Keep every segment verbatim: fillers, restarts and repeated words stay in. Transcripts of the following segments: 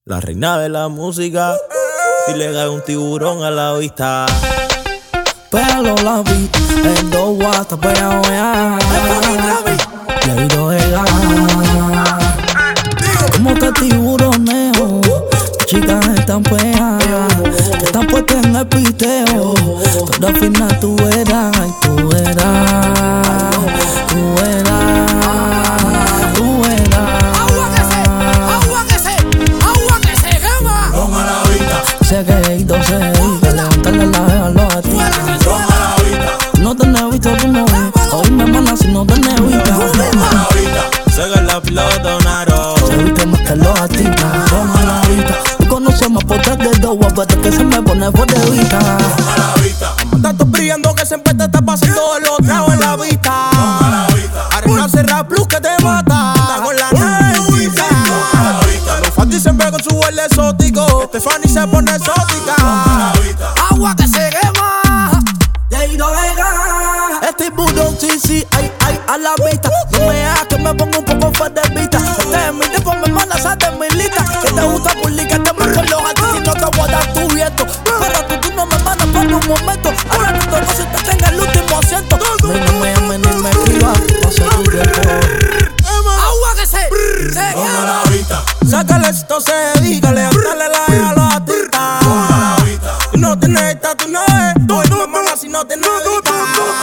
La reina de la música, dile que hay un tiburón a la vista. Pero la vi en dos guatas, pero ya y ahí lo llega. Como que tiburoneo, chicas están feas, están puestas en el piteo. Toda fina tú verás, y tú verás, tú verás, tú verás. Agua que se, agua que se, agua que se quema. Ron a la vista, Sé que hay dos se dedica a levantarle la vea a los artistas. ron a la vista, No tenés visto, tú no ves. Hoy me mandas si no tenés vista. ron a la vista, Sé que la flota una rosa. Se viste más que los artistas. Toma la vista. Tú conoces más potas de dos guapas que se me pone por de vista. ron a la vista, Tanto brillando que siempre te está pasando el otro en la vista. ron a la vista, Arena cerrar plus que te mata. Está con la nevita. ron a la vista, Los Fati siempre con su baile exótico. Stephanie se pone exótica. ron a la vista. Agua que se quema. Y ahí lo llega. Este tiburón, sí, sí, ay, ay, a la vista. No me hagas que me ponga un poco fuerte de vista. Este es mi tipo, me manda, salte mi lista. Que te gusta bullying, que te marco los gatos y no te voy a dar tu viento. Pero tú, tú no me mandas por un momento. Ahora no te no se te tenga el último asiento. No, no me llames ni me escribas. Pasa tu tiempo. Agua que se, se Ron a quema. la vista, Sácale esto, se diga, levantarle la a los artistas. ron a la vista, Tú no tienes esta, tú no es. Tú no me mandas si no tienes esta.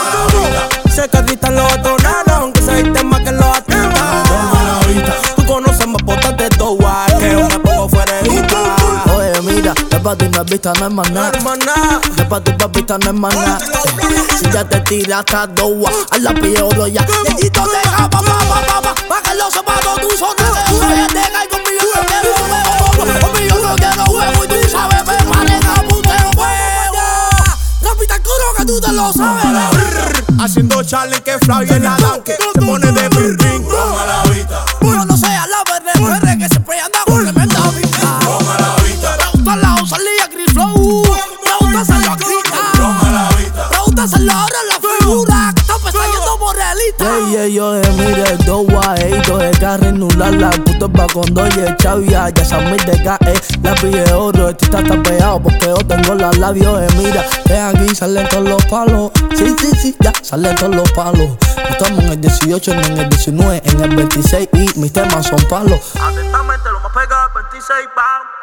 Sé que gritan los donaron, que se viste más que los artistas. ron a la vista, Tú conoces más potas de todo, que yo me pongo fuera de vista. Oye, mira, de pa' ti no es vista, no es más nada. Hermana, De pa' ti papita no es más nada. Si ya te tiraste a dos guapas, a la pille oro ya. Dedito de gama, pa, pa, pa, pa, pa que los zapatos tú son de uno y el de gai conmigo no quiero huevo, conmigo no quiero huevo y tú sabes, me maneja putero huevo. Repita el coro que tú te lo sabes. haciendo challenge que fly en la danque. Se pone de bling bling. ron a la vista, Uno no sea la verde, verde que siempre anda con tremenda vista. ron a la vista, Me gusta la Osalía, Chris Flow. Me gusta hacerlo aquí. ron a la vista, Me gusta hacerlo ahora en la figura. Que está pesando por realista. Yeah, yeah, yo de mire, dos guajitos de carne nula, la puta pa' con dos y el chavia, ya sabes de cae, la pille oro, el tita está pegado porque yo tengo los labios de mira, que aquí salen todos los palos, sí, sí, sí, ya salen todos los palos, no estamos en el dieciocho, ni en el diecinueve, en el veintiséis y mis temas son palos. Atentamente, lo más pegado, veintiséis, bam.